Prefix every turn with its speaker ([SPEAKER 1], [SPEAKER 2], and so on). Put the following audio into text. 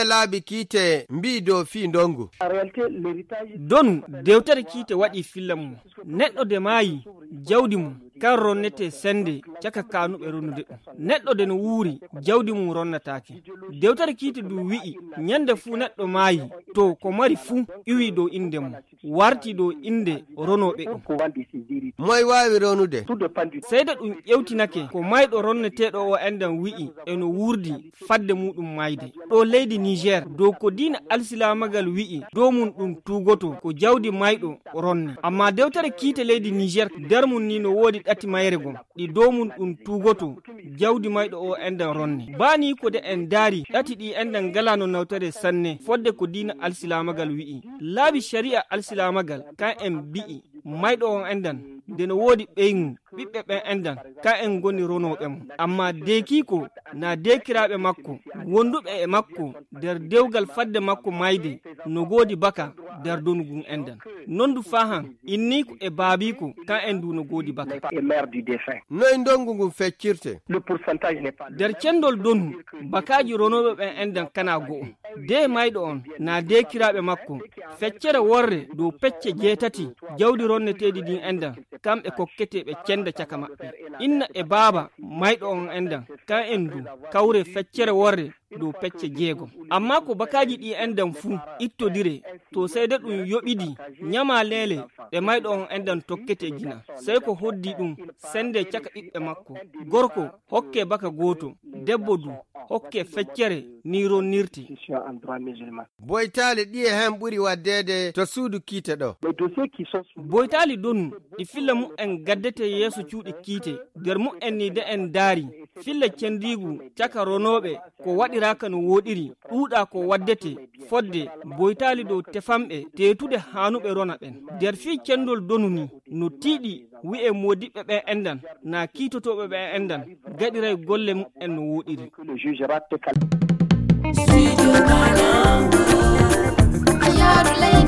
[SPEAKER 1] ɗume laabi kiite mbi dow fii ndongu.
[SPEAKER 2] Donu dewtere kiite waɗi filla mum. Neɗɗo de maayi jawdi mum kan ronnete sende caka kanuɓe ronnude ɗum. Neɗɗo de no wuuri jawdi mum ronnataake. Dewtere kiite du wi'i nyande fuu neɗɗo maayi to ko mari fuu iwi dow inde mum warti dow inde ronoɓe ɗum.
[SPEAKER 1] Moy waawi ronude?
[SPEAKER 2] Seyda ɗum ƴewtinake ko mayɗo ronneteɗo o endan wi'i eno wurdi fadde muɗum mayde. Ɗo leydi Niger dow ko diina alsilamagal wi'i dow mum ɗum tugoto ko jawdi mayɗo ronne. Amma dewtere kiite leydi Niger nder mum ni no woodi ɗati mayre gom ɗi dow mum ɗum tugoto jawdi mayɗo o endan ronne. Bani ko de en daari ɗati ɗi endan galano nawtere sanne fodde ko diina alsilamagal wi'i. Laabi sharia alsilamagal kan en bi'i mayɗo on endan nde no woodi ɓeygu ɓiɓɓe ɓen endan ka en goni ronoɓe mum. Amma dekiko na dekiraɓe makko wonduɓe e makko nder dewgal fadde makko mayde no goodi baka nder donugun endan. Nondu fahan inniko e baabiko kan en du no goodi baka.
[SPEAKER 1] Noy ndongu ngun feccirte?
[SPEAKER 2] Nder cendol donu bakaji ronoɓe ɓen endan kana go'o. De mayɗo on na dekiraɓe makko feccere worre dow pecce 7 jawdi ronneteɗi ɗin endan kamɓe kokketeɓe cenda caka maɓɓe. Inna e baaba mayɗo on endan kan en du kawre feccere worre dow pecce 6. Amma ko bakaji ɗi endan fuu ittodire to seyde ɗum yoɓidi nyama lele ɗe mayɗo on endan tokkete gina sey ko hoddi ɗum sende caka ɓiɓɓe makko. Gorko hokke baka goto, debbo du hokke feccere ni ronnirte.
[SPEAKER 1] Boytali ɗi e hen ɓuri waddede to suudu kiite ɗo.
[SPEAKER 2] Boytali donu ɗi filla mu en gaddete yeeso cuuɗi kiite nder mu en ni de en daari filla cendigu caka ronoɓe ko waɗiraka no woɗiri ɗuuɗa ko waddete fodde boytali dow tefamɓe tetude hanuɓe rona ɓen. Nder fii cendol donu ni no tiiɗi wi'e modiɓɓe ɓe endan na kiitotoɓe ɓe endan gaɗiray golle mu en no woɗiri.
[SPEAKER 3] Studio Banangu, Ayar